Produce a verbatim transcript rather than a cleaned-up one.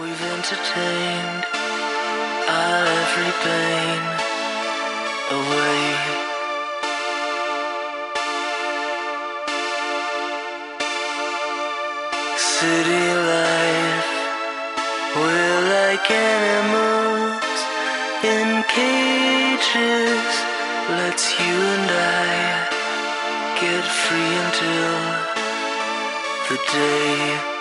We've entertained our every pain away. City life, we're like animals in cages. Let's you and I get free until the day